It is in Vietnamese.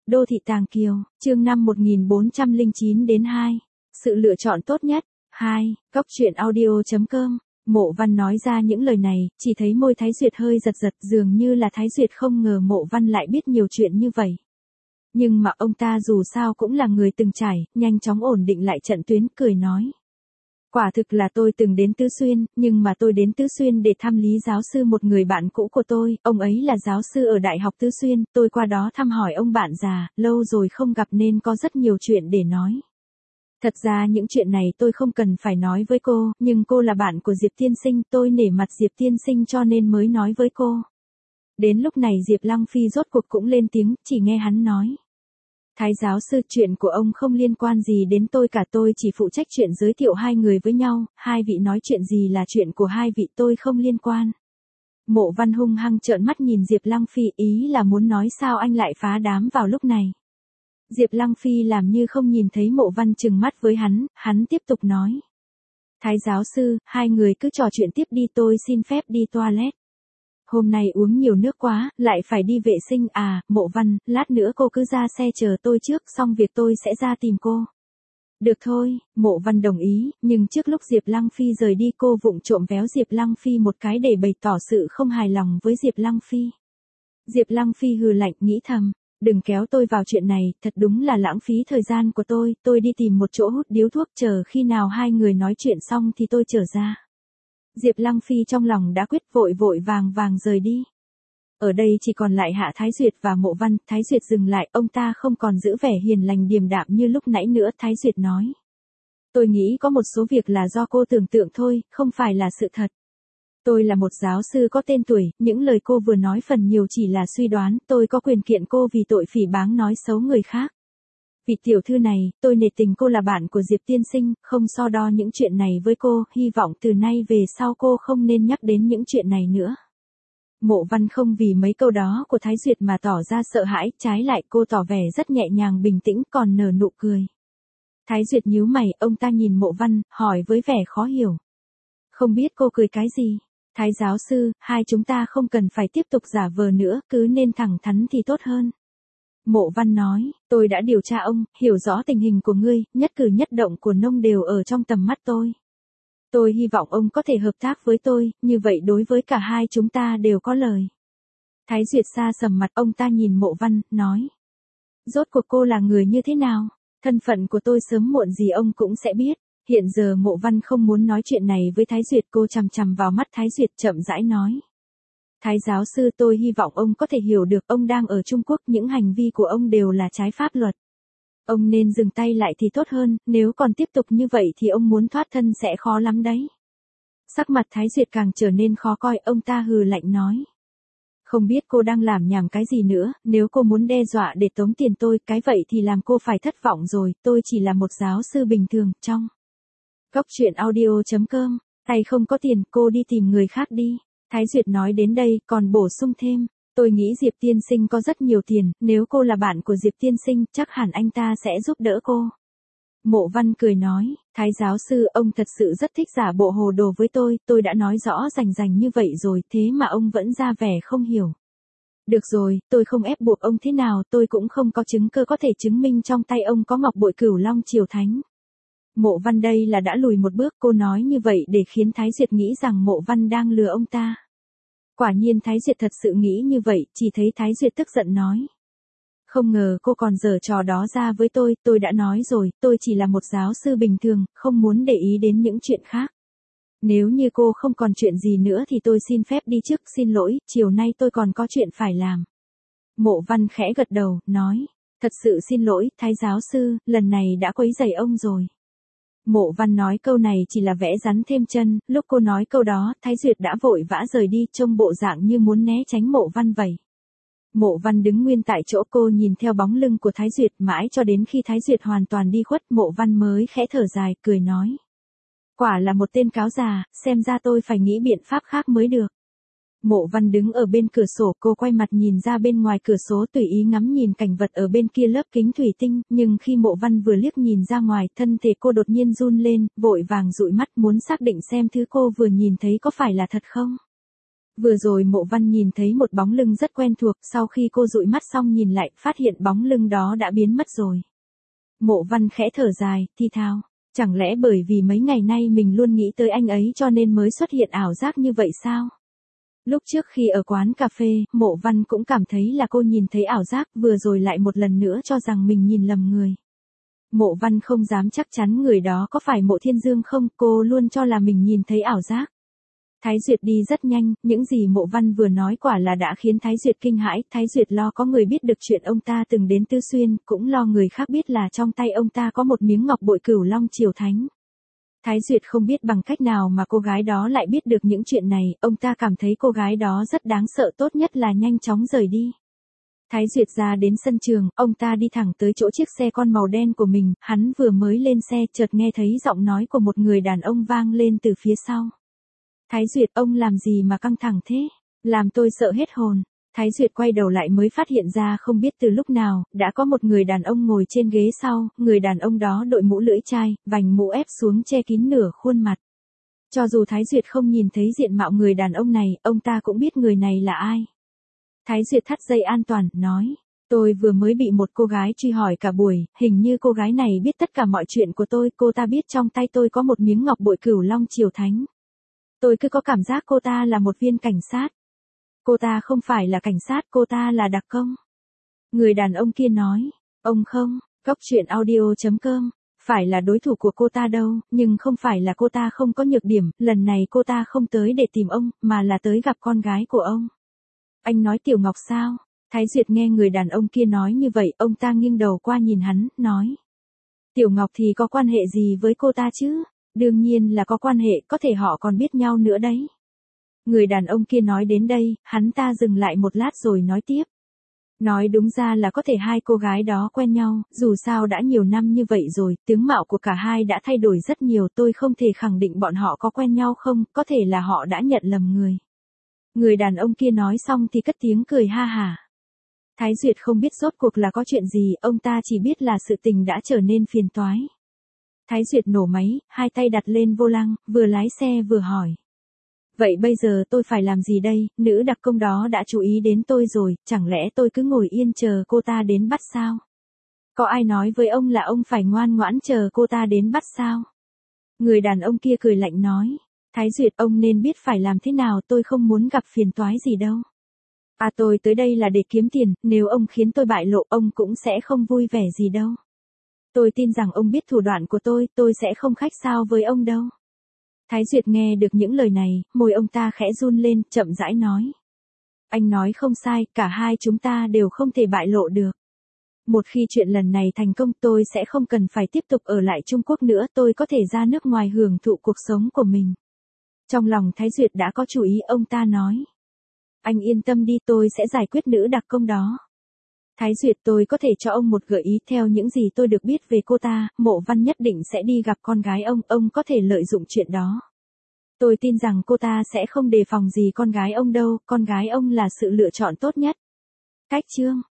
Đô thị Tàng Kiều, chương 5 1409 đến 2. Sự lựa chọn tốt nhất. 2. Góc truyện audio.com. Mộ Văn nói ra những lời này, chỉ thấy môi Thái Duyệt hơi giật giật, dường như là Thái Duyệt không ngờ Mộ Văn lại biết nhiều chuyện như vậy. Nhưng mà ông ta dù sao cũng là người từng trải, nhanh chóng ổn định lại trận tuyến, cười nói. Quả thực là tôi từng đến Tứ Xuyên, nhưng mà tôi đến Tứ Xuyên để thăm Lý giáo sư, một người bạn cũ của tôi, ông ấy là giáo sư ở Đại học Tứ Xuyên, tôi qua đó thăm hỏi ông bạn già, lâu rồi không gặp nên có rất nhiều chuyện để nói. Thật ra những chuyện này tôi không cần phải nói với cô, nhưng cô là bạn của Diệp tiên sinh, tôi nể mặt Diệp tiên sinh cho nên mới nói với cô. Đến lúc này Diệp Lăng Phi rốt cuộc cũng lên tiếng, chỉ nghe hắn nói. Thái giáo sư, chuyện của ông không liên quan gì đến tôi cả, tôi chỉ phụ trách chuyện giới thiệu hai người với nhau, hai vị nói chuyện gì là chuyện của hai vị, tôi không liên quan. Mộ Văn hung hăng trợn mắt nhìn Diệp Lăng Phi, ý là muốn nói sao anh lại phá đám vào lúc này. Diệp Lăng Phi làm như không nhìn thấy Mộ Văn trừng mắt với hắn tiếp tục nói. Thái giáo sư, hai người cứ trò chuyện tiếp đi, tôi xin phép đi toilet. Hôm nay uống nhiều nước quá, lại phải đi vệ sinh à, Mộ Văn, lát nữa cô cứ ra xe chờ tôi trước, xong việc tôi sẽ ra tìm cô. Được thôi, Mộ Văn đồng ý, nhưng trước lúc Diệp Lăng Phi rời đi cô vụng trộm véo Diệp Lăng Phi một cái để bày tỏ sự không hài lòng với Diệp Lăng Phi. Diệp Lăng Phi hừ lạnh, nghĩ thầm, đừng kéo tôi vào chuyện này, thật đúng là lãng phí thời gian của tôi đi tìm một chỗ hút điếu thuốc, chờ khi nào hai người nói chuyện xong thì tôi trở ra. Diệp Lăng Phi trong lòng đã quyết, vội vàng rời đi. Ở đây chỉ còn lại Hạ Thái Duyệt và Mộ Văn. Thái Duyệt dừng lại, ông ta không còn giữ vẻ hiền lành điềm đạm như lúc nãy nữa. Thái Duyệt nói. Tôi nghĩ có một số việc là do cô tưởng tượng thôi, không phải là sự thật. Tôi là một giáo sư có tên tuổi, những lời cô vừa nói phần nhiều chỉ là suy đoán, tôi có quyền kiện cô vì tội phỉ báng nói xấu người khác. Vị tiểu thư này, tôi nể tình cô là bạn của Diệp tiên sinh, không so đo những chuyện này với cô, hy vọng từ nay về sau cô không nên nhắc đến những chuyện này nữa. Mộ Văn không vì mấy câu đó của Thái Duyệt mà tỏ ra sợ hãi, trái lại cô tỏ vẻ rất nhẹ nhàng bình tĩnh, còn nở nụ cười. Thái Duyệt nhíu mày, ông ta nhìn Mộ Văn, hỏi với vẻ khó hiểu. Không biết cô cười cái gì? Thái giáo sư, hai chúng ta không cần phải tiếp tục giả vờ nữa, cứ nên thẳng thắn thì tốt hơn. Mộ Văn nói, tôi đã điều tra ông, hiểu rõ tình hình của ngươi, nhất cử nhất động của nông đều ở trong tầm mắt tôi. Tôi hy vọng ông có thể hợp tác với tôi, như vậy đối với cả hai chúng ta đều có lời. Thái Duyệt xa sầm mặt, ông ta nhìn Mộ Văn, nói. Rốt cuộc cô là người như thế nào? Thân phận của tôi sớm muộn gì ông cũng sẽ biết. Hiện giờ Mộ Văn không muốn nói chuyện này với Thái Duyệt, cô chằm chằm vào mắt Thái Duyệt chậm rãi nói. Thái giáo sư, tôi hy vọng ông có thể hiểu được, ông đang ở Trung Quốc, những hành vi của ông đều là trái pháp luật. Ông nên dừng tay lại thì tốt hơn, nếu còn tiếp tục như vậy thì ông muốn thoát thân sẽ khó lắm đấy. Sắc mặt Thái Duyệt càng trở nên khó coi, ông ta hừ lạnh nói. Không biết cô đang làm nhảm cái gì nữa, nếu cô muốn đe dọa để tống tiền tôi, cái vậy thì làm cô phải thất vọng rồi, tôi chỉ là một giáo sư bình thường, trong. Góc truyện audio.com, tay không có tiền, cô đi tìm người khác đi. Thái Duyệt nói đến đây, còn bổ sung thêm, tôi nghĩ Diệp tiên sinh có rất nhiều tiền, nếu cô là bạn của Diệp tiên sinh, chắc hẳn anh ta sẽ giúp đỡ cô. Mộ Văn cười nói, Thái giáo sư, ông thật sự rất thích giả bộ hồ đồ với tôi đã nói rõ rành như vậy rồi, thế mà ông vẫn ra vẻ không hiểu. Được rồi, tôi không ép buộc ông thế nào, tôi cũng không có chứng cơ có thể chứng minh trong tay ông có ngọc bội Cửu Long Triều Thánh. Mộ Văn đây là đã lùi một bước, cô nói như vậy để khiến Thái Duyệt nghĩ rằng Mộ Văn đang lừa ông ta. Quả nhiên Thái Duyệt thật sự nghĩ như vậy, chỉ thấy Thái Duyệt tức giận nói. Không ngờ cô còn giở trò đó ra với tôi đã nói rồi, tôi chỉ là một giáo sư bình thường, không muốn để ý đến những chuyện khác. Nếu như cô không còn chuyện gì nữa thì tôi xin phép đi trước, xin lỗi, chiều nay tôi còn có chuyện phải làm. Mộ Văn khẽ gật đầu, nói, thật sự xin lỗi, Thái giáo sư, lần này đã quấy rầy ông rồi. Mộ Văn nói câu này chỉ là vẽ rắn thêm chân, lúc cô nói câu đó, Thái Duyệt đã vội vã rời đi, trông bộ dạng như muốn né tránh Mộ Văn vậy. Mộ Văn đứng nguyên tại chỗ, cô nhìn theo bóng lưng của Thái Duyệt mãi cho đến khi Thái Duyệt hoàn toàn đi khuất, Mộ Văn mới khẽ thở dài, cười nói. Quả là một tên cáo già, xem ra tôi phải nghĩ biện pháp khác mới được. Mộ Văn đứng ở bên cửa sổ, cô quay mặt nhìn ra bên ngoài cửa sổ tùy ý ngắm nhìn cảnh vật ở bên kia lớp kính thủy tinh, nhưng khi Mộ Văn vừa liếc nhìn ra ngoài, thân thể cô đột nhiên run lên, vội vàng dụi mắt muốn xác định xem thứ cô vừa nhìn thấy có phải là thật không. Vừa rồi Mộ Văn nhìn thấy một bóng lưng rất quen thuộc, sau khi cô dụi mắt xong nhìn lại, phát hiện bóng lưng đó đã biến mất rồi. Mộ Văn khẽ thở dài, thi thào. Chẳng lẽ bởi vì mấy ngày nay mình luôn nghĩ tới anh ấy cho nên mới xuất hiện ảo giác như vậy sao? Lúc trước khi ở quán cà phê, Mộ Văn cũng cảm thấy là cô nhìn thấy ảo giác, vừa rồi lại một lần nữa cho rằng mình nhìn lầm người. Mộ Văn không dám chắc chắn người đó có phải Mộ Thiên Dương không, cô luôn cho là mình nhìn thấy ảo giác. Thái Duyệt đi rất nhanh, những gì Mộ Văn vừa nói quả là đã khiến Thái Duyệt kinh hãi, Thái Duyệt lo có người biết được chuyện ông ta từng đến Tư Xuyên, cũng lo người khác biết là trong tay ông ta có một miếng ngọc bội Cửu Long Triều Thánh. Thái Duyệt không biết bằng cách nào mà cô gái đó lại biết được những chuyện này, ông ta cảm thấy cô gái đó rất đáng sợ, tốt nhất là nhanh chóng rời đi. Thái Duyệt ra đến sân trường, ông ta đi thẳng tới chỗ chiếc xe con màu đen của mình, hắn vừa mới lên xe chợt nghe thấy giọng nói của một người đàn ông vang lên từ phía sau. Thái Duyệt, ông làm gì mà căng thẳng thế? Làm tôi sợ hết hồn. Thái Duyệt quay đầu lại mới phát hiện ra không biết từ lúc nào, đã có một người đàn ông ngồi trên ghế sau, người đàn ông đó đội mũ lưỡi chai, vành mũ ép xuống che kín nửa khuôn mặt. Cho dù Thái Duyệt không nhìn thấy diện mạo người đàn ông này, ông ta cũng biết người này là ai. Thái Duyệt thắt dây an toàn, nói, tôi vừa mới bị một cô gái truy hỏi cả buổi, hình như cô gái này biết tất cả mọi chuyện của tôi, cô ta biết trong tay tôi có một miếng ngọc bội Cửu Long Triều Thánh. Tôi cứ có cảm giác cô ta là một viên cảnh sát. Cô ta không phải là cảnh sát, cô ta là đặc công. Người đàn ông kia nói, ông không, Cóc Truyện Audio.com, phải là đối thủ của cô ta đâu, nhưng không phải là cô ta không có nhược điểm, lần này cô ta không tới để tìm ông, mà là tới gặp con gái của ông. Anh nói Tiểu Ngọc sao? Thái Duyệt nghe người đàn ông kia nói như vậy, ông ta nghiêng đầu qua nhìn hắn, nói. Tiểu Ngọc thì có quan hệ gì với cô ta chứ? Đương nhiên là có quan hệ, có thể họ còn biết nhau nữa đấy. Người đàn ông kia nói đến đây, hắn ta dừng lại một lát rồi nói tiếp. Nói đúng ra là có thể hai cô gái đó quen nhau, dù sao đã nhiều năm như vậy rồi, tướng mạo của cả hai đã thay đổi rất nhiều, tôi không thể khẳng định bọn họ có quen nhau không, có thể là họ đã nhận lầm người. Người đàn ông kia nói xong thì cất tiếng cười ha hả. Thái Duyệt không biết rốt cuộc là có chuyện gì, ông ta chỉ biết là sự tình đã trở nên phiền toái. Thái Duyệt nổ máy, hai tay đặt lên vô lăng, vừa lái xe vừa hỏi. Vậy bây giờ tôi phải làm gì đây, nữ đặc công đó đã chú ý đến tôi rồi, chẳng lẽ tôi cứ ngồi yên chờ cô ta đến bắt sao? Có ai nói với ông là ông phải ngoan ngoãn chờ cô ta đến bắt sao? Người đàn ông kia cười lạnh nói. Thái Duyệt, ông nên biết phải làm thế nào, tôi không muốn gặp phiền toái gì đâu. À, tôi tới đây là để kiếm tiền, nếu ông khiến tôi bại lộ, ông cũng sẽ không vui vẻ gì đâu. Tôi tin rằng ông biết thủ đoạn của tôi sẽ không khách sáo với ông đâu. Thái Duyệt nghe được những lời này, môi ông ta khẽ run lên, chậm rãi nói. Anh nói không sai, cả hai chúng ta đều không thể bại lộ được. Một khi chuyện lần này thành công, tôi sẽ không cần phải tiếp tục ở lại Trung Quốc nữa, tôi có thể ra nước ngoài hưởng thụ cuộc sống của mình. Trong lòng Thái Duyệt đã có chủ ý, ông ta nói. Anh yên tâm đi, tôi sẽ giải quyết nữ đặc công đó. Thái Duyệt, tôi có thể cho ông một gợi ý, theo những gì tôi được biết về cô ta, Mộ Văn nhất định sẽ đi gặp con gái ông có thể lợi dụng chuyện đó. Tôi tin rằng cô ta sẽ không đề phòng gì con gái ông đâu, con gái ông là sự lựa chọn tốt nhất. Cách chương